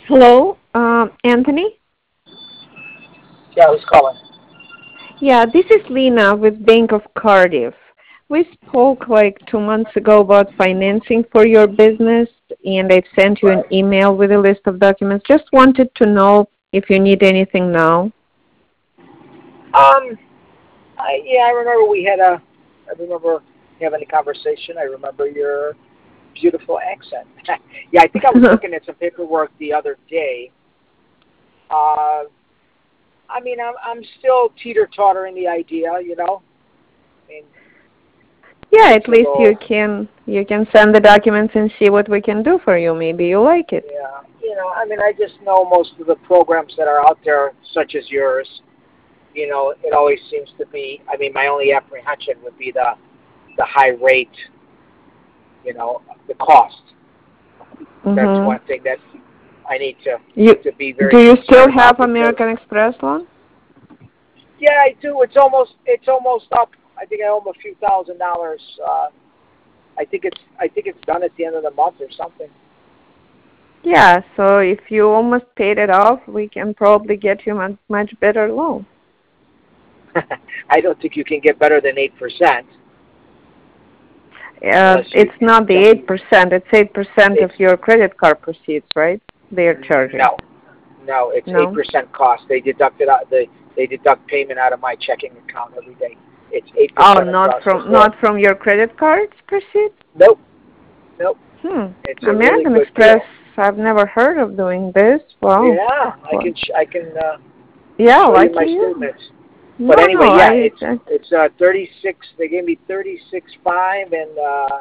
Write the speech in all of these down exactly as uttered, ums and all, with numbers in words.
Hello, um, Anthony? Yeah, who's calling? Yeah, this is Lena with Bank of Cardiff. We spoke like two months ago about financing for your business, and I've sent you an Right. email with a list of documents. Just wanted to know if you need anything now. Um, I, yeah, I remember we had a, I remember having a conversation. I remember your beautiful accent. Yeah, I think I was looking at some paperwork the other day. Uh, I mean, I'm, I'm still teeter-tottering the idea, you know. I mean, Yeah, at it's a least you little, can you can send the documents and see what we can do for you. Maybe you like it. yeah, you know, I mean, I just know most of the programs that are out there, such as yours. You know, it always seems to be, I mean, my only apprehension would be the, the high rate, you know, the cost. That's Mhm. one thing that I need to You to be do very you concerned still about have because American Express loan? yeah, I do. It's almost it's almost up. I think I owe them a few thousand dollars. Uh, I think it's I think it's done at the end of the month or something. Yeah, so if you almost paid it off, we can probably get you a much better loan. I don't think you can get better than eight percent Uh, unless you it's not the tell me eight percent. It's eight percent of it's your credit card proceeds, right? They are charging. no, no. It's eight No? percent cost. They deduct it out. They they deduct payment out of my checking account every day. It's eight Oh, percent not across the from board. not from your credit cards proceeds? Nope, nope. Hmm. It's a really American good Express, deal. I've never heard of doing this. Wow. Yeah, I Well, can sh- I can uh, yeah, show you lucky my you. statements. But No, anyway, no, yeah, I, it's I it's uh, thirty-six. They gave me thirty-six five, and uh,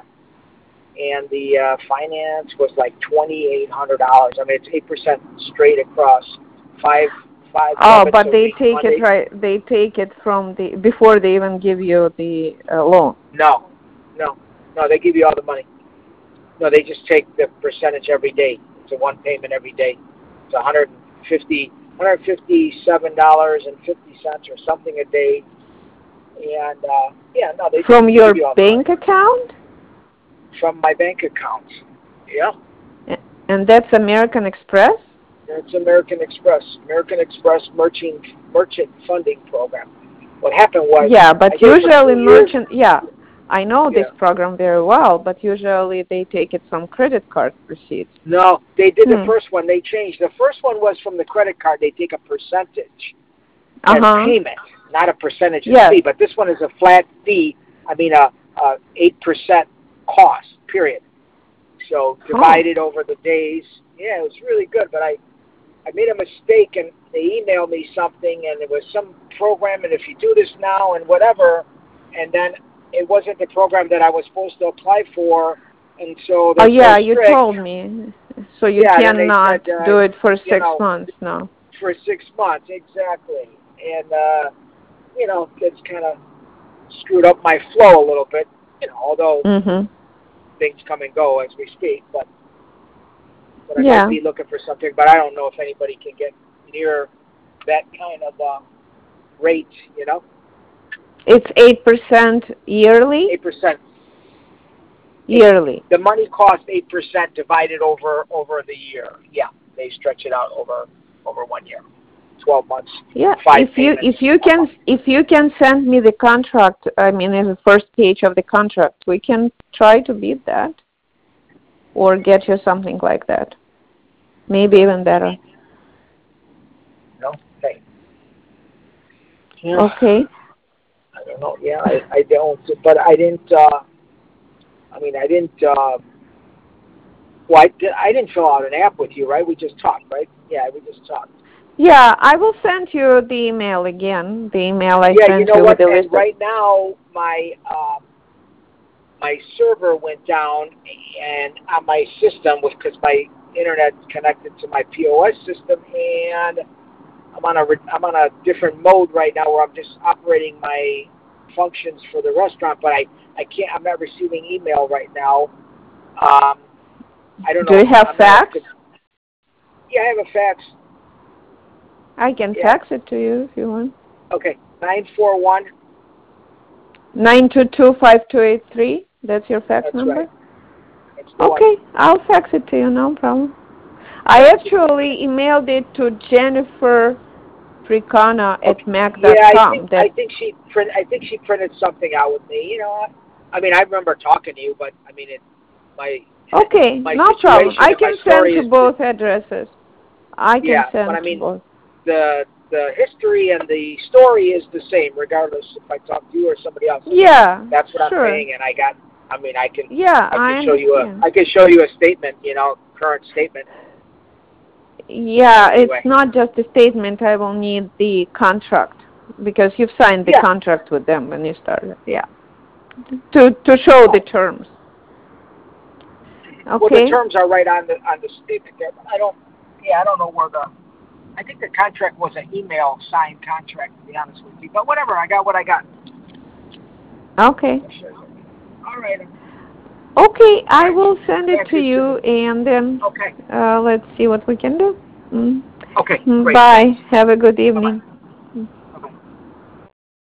and the uh, finance was like twenty-eight hundred dollars. I mean, it's eight percent straight across five five oh, debits but a they week, take it Monday. right. They take it from the before they even give you the uh, loan. No, no, no. They give you all the money. No, they just take the percentage every day. It's a one payment every day. It's one hundred fifty, one hundred fifty-seven dollars and fifty cents or something a day. And uh, yeah, no, they just From give your you all the money bank account? from my bank account. Yeah, A- And that's American Express? it's American Express, American Express Merchant Merchant Funding Program. What happened was Yeah, I but did it for usually two years. merchant, yeah, I know this Yeah, program very well, but usually they take it from credit card receipts. no, they did the Hmm. first one. They changed. The first one was from the credit card. They take a percentage as Uh-huh. payment, not a percentage as Yes. fee. But this one is a flat fee. I mean, a, a eight percent cost. Period. So Oh. divided over the days. Yeah, it was really good. But I I made a mistake and they emailed me something and it was some program and if you do this now and whatever, and then it wasn't the program that I was supposed to apply for, and so Oh, they're so yeah, you strict. told me. So you Yeah, then they cannot said, uh, do it for you six know, months now. for six months exactly, and uh, you know, it's kind of screwed up my flow a little bit. You know, although Mm-hmm. things come and go as we speak, but but I might Yeah. be looking for something, but I don't know if anybody can get near that kind of uh, rate, you know, It's eight percent yearly? eight percent. Eight, Yearly. the money costs eight percent divided over over the year. Yeah, they stretch it out over over one year, twelve months, Yeah, five if you payments if you a can month. if you can send me the contract, I mean, in the first page of the contract, we can try to beat that or get you something like that. Maybe even better. No, hey, yeah, Okay. I don't know. Yeah, I, I don't, but I didn't. Uh, I mean, I didn't. Uh, well, I, did, I didn't fill out an app with you, right? We just talked, right? Yeah, we just talked. Yeah, I will send you the email again. The email I Yeah, you sent know you with what? the And list of. right now, my um, my server went down, and on my system was because my internet's connected to my P O S system, and I'm on a I'm on a different mode right now where I'm just operating my functions for the restaurant, but I I can't. I'm not receiving email right now. Um, I don't Do know. you have I'm not. fax? Yeah, I have a fax. I can Yeah. fax it to you if you want. Okay. Nine four one. Nine two two five two eight three. That's your fax That's right. number. That's the one. Okay, I'll fax it to you. No problem. I actually emailed it to Jennifer Fricana at Okay. mac dot Yeah, I com. think That I think she print. I think she printed something out with me. You know, I mean, I remember talking to you, but I mean, it my okay, my no problem. situation I and my can send story to is both addresses. I can yeah. But I send to mean, both. the the history and the story is the same, regardless if I talk to you or somebody else. I mean, Yeah, that's what I'm sure. paying, and I got. I mean, I can Yeah, I I can show you a understand. I can show you a statement. You know, current statement. Yeah, it's Anyway. not just a statement. I will need the contract because you've signed the Yeah. contract with them when you started. Yeah, to to show the terms. Well, the Okay. terms are right on the on the statement there. But I don't. Yeah, I don't know where the. I think the contract was an email signed contract, to be honest with you. But whatever, I got what I got. Okay. All right. Okay, All I right. will send it Thank to you, Sue. you, and then Okay. uh, let's see what we can do. Mm. Okay. Mm, Great. Bye. Thanks. Have a good Bye bye. evening.